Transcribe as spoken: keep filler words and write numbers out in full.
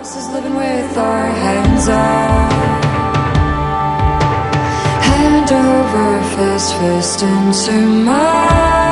Is living with our hands up, hand over fist, fist into mine.